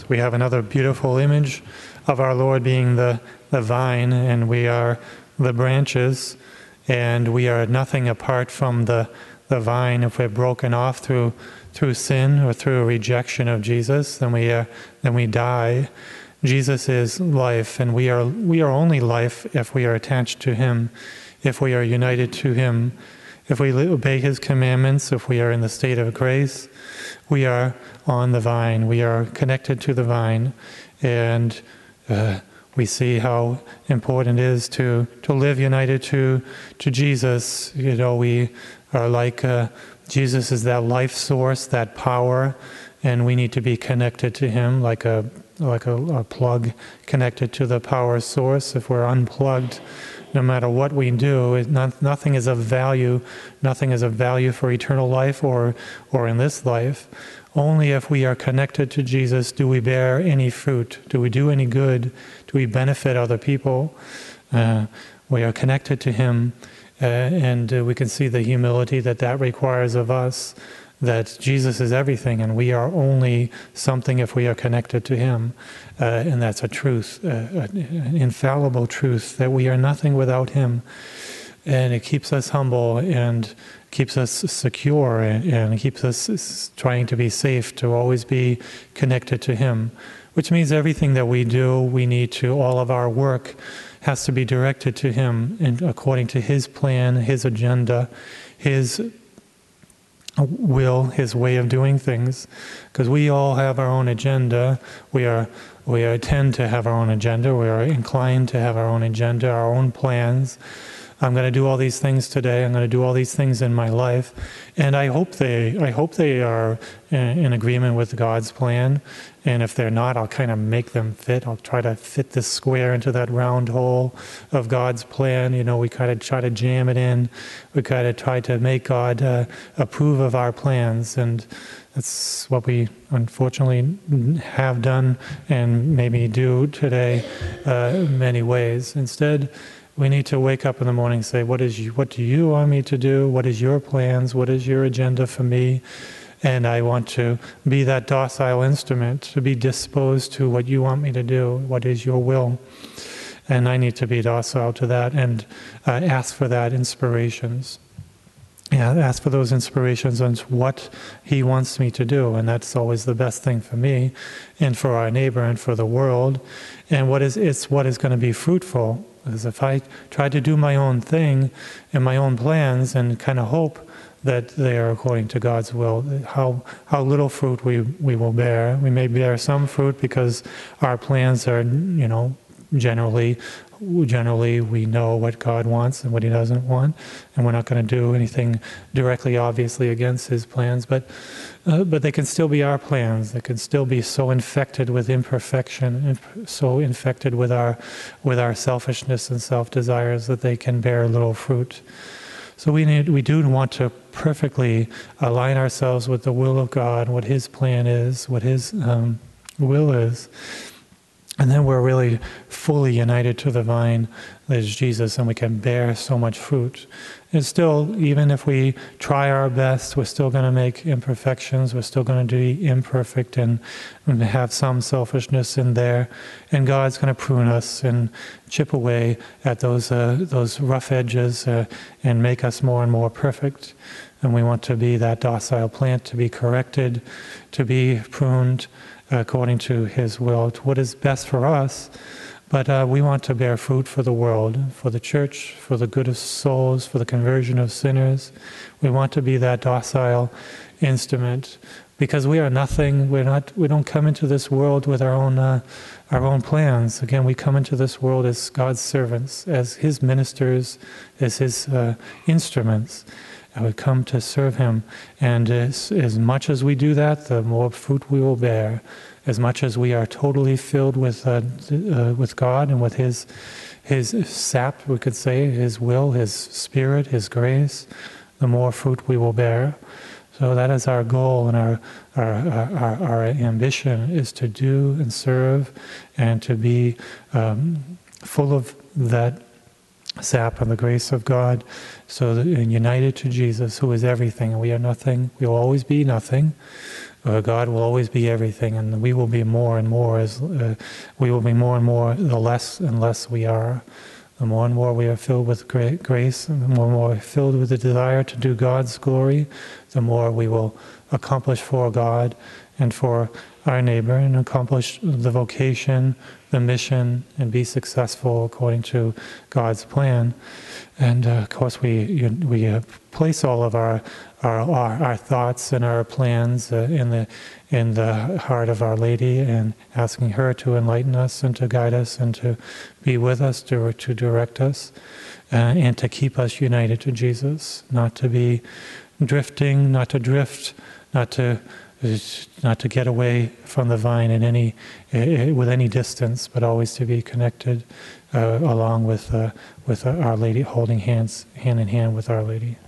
we have another beautiful image of our Lord being the vine, and we are the branches, and we are nothing apart from the vine. If we're broken off through sin or through a rejection of Jesus, then we die. Jesus is life, and we are only life if we are attached to Him, if we are united to Him, if we obey His commandments, if we are in the state of grace. We are on the vine. We are connected to the vine, and we see how important it is to live united to Jesus. We are like Jesus is that life source, that power, and we need to be connected to Him like a plug connected to the power source. If we're unplugged, no matter what we do, nothing is of value. Nothing is of value for eternal life or in this life. Only if we are connected to Jesus do we bear any fruit. Do we do any good? Do we benefit other people? We are connected to Him, and we can see the humility that requires of us, that Jesus is everything, and we are only something if we are connected to Him. And that's a truth, an infallible truth, that we are nothing without Him. And it keeps us humble and keeps us secure and keeps us trying to be safe, to always be connected to Him. Which means everything that we do, all of our work has to be directed to Him and according to His plan, His agenda, His will, His way of doing things. Because we all have our own agenda. We tend to have our own agenda. We are inclined to have our own agenda, our own plans. I'm going to do all these things today. I'm going to do all these things in my life, and I hope they are in agreement with God's plan. And if they're not, I'll kind of make them fit. I'll try to fit this square into that round hole of God's plan. We kind of try to jam it in. We kind of try to make God approve of our plans, and that's what we unfortunately have done and maybe do today in many ways. Instead, we need to wake up in the morning and say, what do you want me to do? What is your plans? What is your agenda for me? And I want to be that docile instrument, to be disposed to what you want me to do. What is your will? And I need to be docile to that and ask for that inspirations. Ask for those inspirations on what He wants me to do, and that's always the best thing for me and for our neighbor and for the world. And what is going to be fruitful. Because if I try to do my own thing and my own plans and kind of hope that they are according to God's will, how little fruit we will bear. We may bear some fruit because our plans are, generally we know what God wants and what He doesn't want, and we're not going to do anything directly, obviously, against His plans. But they can still be our plans. They can still be so infected with imperfection, so infected with our selfishness and self-desires that they can bear little fruit. So we do want to perfectly align ourselves with the will of God, what His plan is, what His will is. And then we're really fully united to the vine that is Jesus, and we can bear so much fruit. And still, even if we try our best, we're still going to make imperfections. We're still going to be imperfect and have some selfishness in there. And God's going to prune us and chip away at those rough edges and make us more and more perfect. And we want to be that docile plant, to be corrected, to be pruned according to His will, to what is best for us. But we want to bear fruit for the world, for the church, for the good of souls, for the conversion of sinners. We want to be that docile instrument, because we are nothing. We don't come into this world with our own plans. Again, we come into this world as God's servants, as His ministers, as His instruments. We come to serve Him, and as much as we do that, the more fruit we will bear. As much as we are totally filled with God and with His sap, we could say, His will, His Spirit, His grace, the more fruit we will bear. So that is our goal, and our ambition is to do and serve and to be full of that sap and the grace of God, so that, and united to Jesus, who is everything, and we are nothing. We will always be nothing. God will always be everything, and we will be more and more as we will be more and more the less and less we are. The more and more we are filled with grace, and the more and more we're filled with the desire to do God's glory, the more we will accomplish for God and for our neighbor, and accomplish the vocation, the mission, and be successful according to God's plan. And of course, we place all of our thoughts and our plans in the heart of Our Lady, and asking her to enlighten us and to guide us and to be with us, to direct us, and to keep us united to Jesus, not to be drifting, not to drift, not to get away from the vine with any distance, but always to be connected along with Our Lady, holding hand in hand with Our Lady.